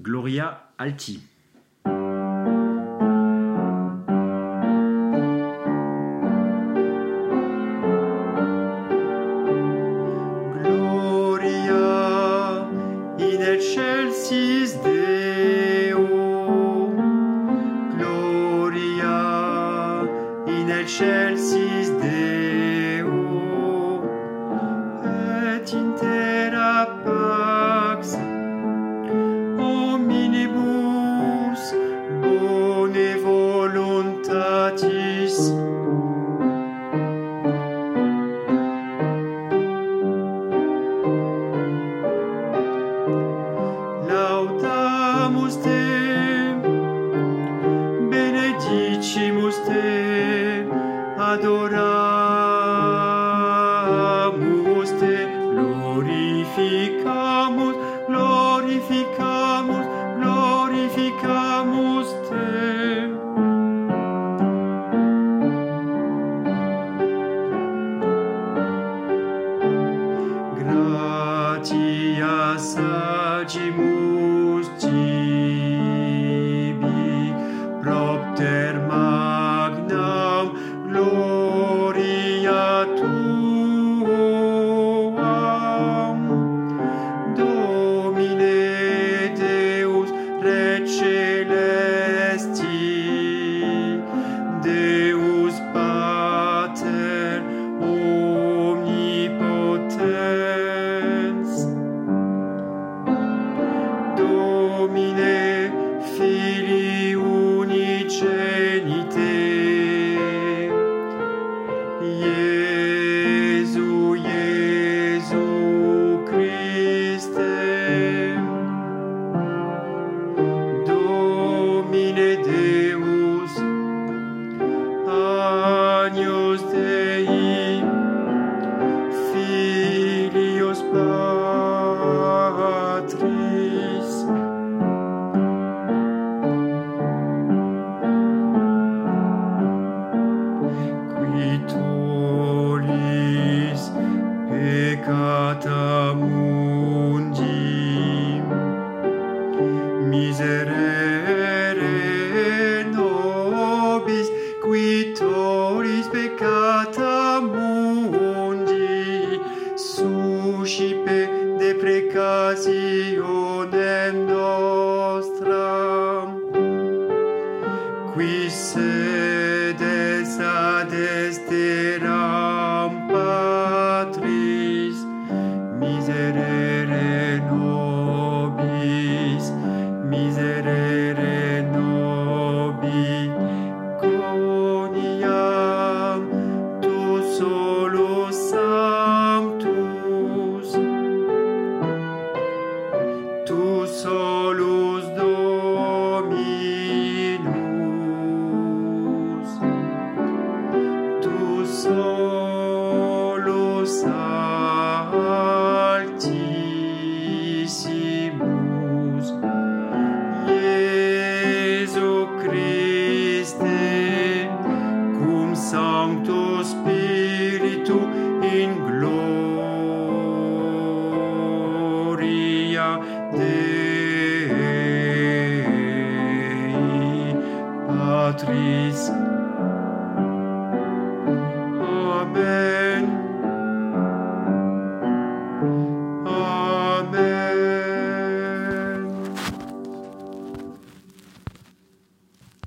Gloria Alti. Gloria in excelsis Deo. Gloria in excelsis Deo. Et in terra pax hominibus bone voluntatis. Laudamus te, benedicimus te, adoramus te, glorificamus, glorificamus, glorificamus te. Gratias agimus tibi, propter magnam gloria tuam. Domine Deus Re celesti, Deus Pater omnipotens, Domine Filii unigenite, Iesu Christe, Domine Deus, Agnus Dei, Filius Patris. Qui tollis peccata mundi, miserere nobis, qui tollis peccata mundi, suscipe deprecationem nostram, qui sedes ad esteram Patris, miserere nobis, miserere nobis, coniam tu solus sanctus, tu solus